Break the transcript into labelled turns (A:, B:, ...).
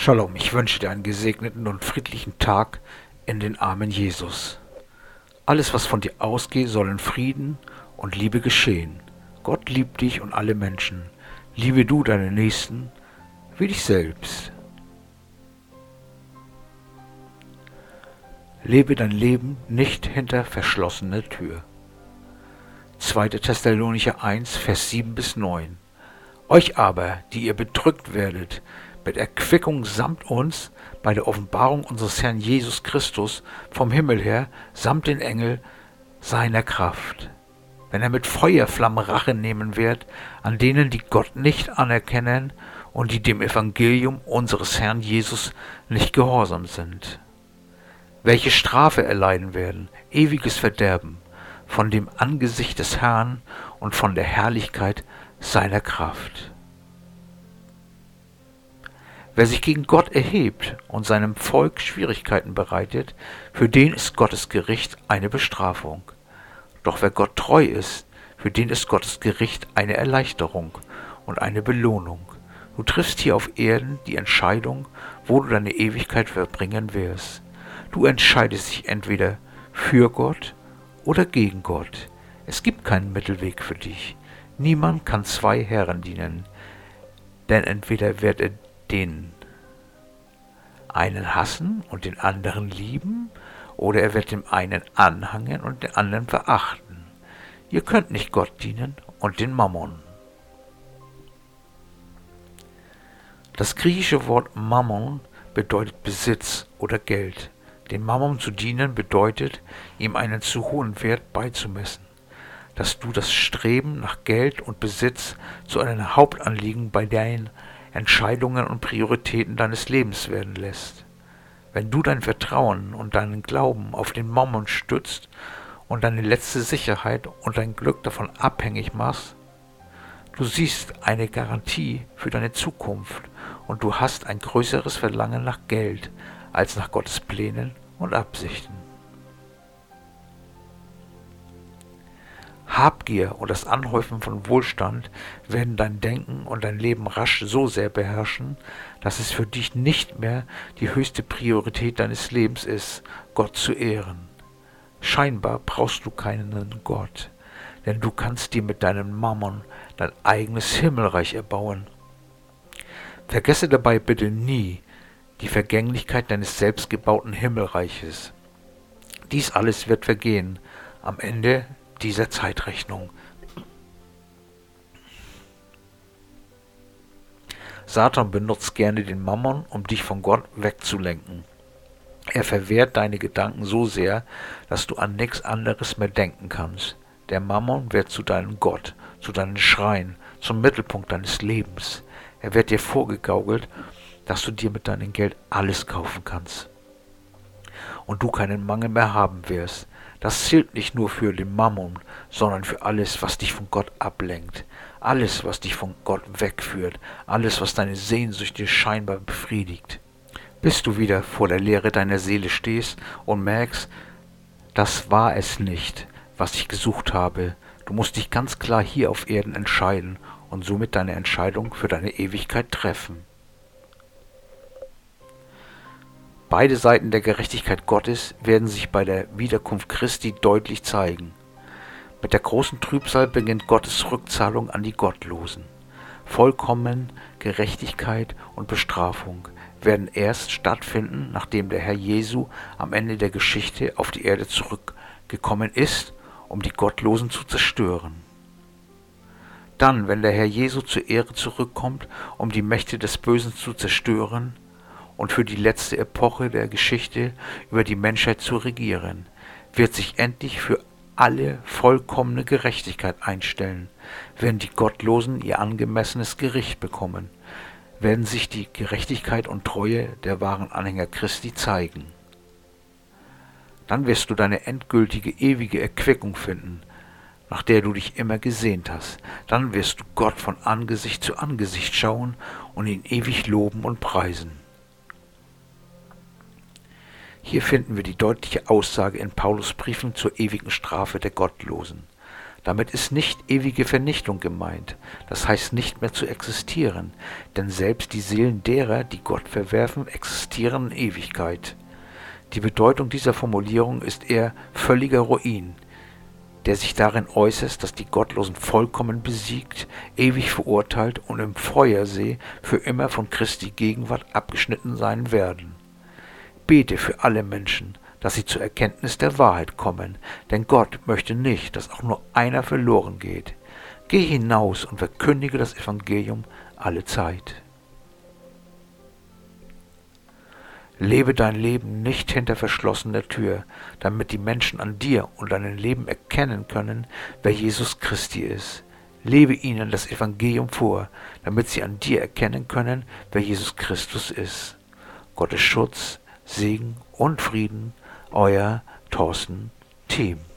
A: Shalom, ich wünsche dir einen gesegneten und friedlichen Tag in den Armen Jesus. Alles, was von dir ausgeht, soll in Frieden und Liebe geschehen. Gott liebt dich und alle Menschen. Liebe du deine Nächsten wie dich selbst. Lebe dein Leben nicht hinter verschlossener Tür. 2. Thessalonicher 1, Vers 7-9. Euch aber, die ihr bedrückt werdet, mit Erquickung samt uns bei der Offenbarung unseres Herrn Jesus Christus vom Himmel her, samt den Engel seiner Kraft. Wenn er mit Feuerflammen Rache nehmen wird an denen, die Gott nicht anerkennen und die dem Evangelium unseres Herrn Jesus nicht gehorsam sind. Welche Strafe erleiden werden, ewiges Verderben, von dem Angesicht des Herrn und von der Herrlichkeit seiner Kraft. Wer sich gegen Gott erhebt und seinem Volk Schwierigkeiten bereitet, für den ist Gottes Gericht eine Bestrafung. Doch wer Gott treu ist, für den ist Gottes Gericht eine Erleichterung und eine Belohnung. Du triffst hier auf Erden die Entscheidung, wo du deine Ewigkeit verbringen wirst. Du entscheidest dich entweder für Gott oder gegen Gott. Es gibt keinen Mittelweg für dich. Niemand kann zwei Herren dienen, denn entweder wird er den einen hassen und den anderen lieben, oder er wird dem einen anhangen und den anderen verachten. Ihr könnt nicht Gott dienen und den Mammon. Das griechische Wort Mammon bedeutet Besitz oder Geld. Dem Mammon zu dienen bedeutet, ihm einen zu hohen Wert beizumessen, dass du das Streben nach Geld und Besitz zu einem Hauptanliegen bei deinen Entscheidungen und Prioritäten deines Lebens werden lässt. Wenn du dein Vertrauen und deinen Glauben auf den Mammon stützt und deine letzte Sicherheit und dein Glück davon abhängig machst, du siehst eine Garantie für deine Zukunft und du hast ein größeres Verlangen nach Geld als nach Gottes Plänen und Absichten. Habgier und das Anhäufen von Wohlstand werden dein Denken und dein Leben rasch so sehr beherrschen, dass es für dich nicht mehr die höchste Priorität deines Lebens ist, Gott zu ehren. Scheinbar brauchst du keinen Gott, denn du kannst dir mit deinem Mammon dein eigenes Himmelreich erbauen. Vergesse dabei bitte nie die Vergänglichkeit deines selbstgebauten Himmelreiches. Dies alles wird vergehen am Ende dieser Zeitrechnung. Satan benutzt gerne den Mammon, um dich von Gott wegzulenken. Er verwehrt deine Gedanken so sehr, dass du an nichts anderes mehr denken kannst. Der Mammon wird zu deinem Gott, zu deinem Schrein, zum Mittelpunkt deines Lebens. Er wird dir vorgegaukelt, dass du dir mit deinem Geld alles kaufen kannst und du keinen Mangel mehr haben wirst. Das zählt nicht nur für den Mammon, sondern für alles, was dich von Gott ablenkt, alles, was dich von Gott wegführt, alles, was deine Sehnsüchte scheinbar befriedigt. Bis du wieder vor der Leere deiner Seele stehst und merkst, das war es nicht, was ich gesucht habe. Du musst dich ganz klar hier auf Erden entscheiden und somit deine Entscheidung für deine Ewigkeit treffen. Beide Seiten der Gerechtigkeit Gottes werden sich bei der Wiederkunft Christi deutlich zeigen. Mit der großen Trübsal beginnt Gottes Rückzahlung an die Gottlosen. Vollkommen Gerechtigkeit und Bestrafung werden erst stattfinden, nachdem der Herr Jesu am Ende der Geschichte auf die Erde zurückgekommen ist, um die Gottlosen zu zerstören. Dann, wenn der Herr Jesu zur Ehre zurückkommt, um die Mächte des Bösen zu zerstören, und für die letzte Epoche der Geschichte über die Menschheit zu regieren, wird sich endlich für alle vollkommene Gerechtigkeit einstellen, werden die Gottlosen ihr angemessenes Gericht bekommen, werden sich die Gerechtigkeit und Treue der wahren Anhänger Christi zeigen. Dann wirst du deine endgültige, ewige Erquickung finden, nach der du dich immer gesehnt hast. Dann wirst du Gott von Angesicht zu Angesicht schauen und ihn ewig loben und preisen. Hier finden wir die deutliche Aussage in Paulus Briefen zur ewigen Strafe der Gottlosen. Damit ist nicht ewige Vernichtung gemeint, das heißt nicht mehr zu existieren, denn selbst die Seelen derer, die Gott verwerfen, existieren in Ewigkeit. Die Bedeutung dieser Formulierung ist eher völliger Ruin, der sich darin äußert, dass die Gottlosen vollkommen besiegt, ewig verurteilt und im Feuersee für immer von Christi Gegenwart abgeschnitten sein werden. Bete für alle Menschen, dass sie zur Erkenntnis der Wahrheit kommen, denn Gott möchte nicht, dass auch nur einer verloren geht. Geh hinaus und verkündige das Evangelium alle Zeit. Lebe dein Leben nicht hinter verschlossener Tür, damit die Menschen an dir und deinem Leben erkennen können, wer Jesus Christi ist. Lebe ihnen das Evangelium vor, damit sie an dir erkennen können, wer Jesus Christus ist. Gottes Schutz, Segen und Frieden, euer Thorsten Thiem.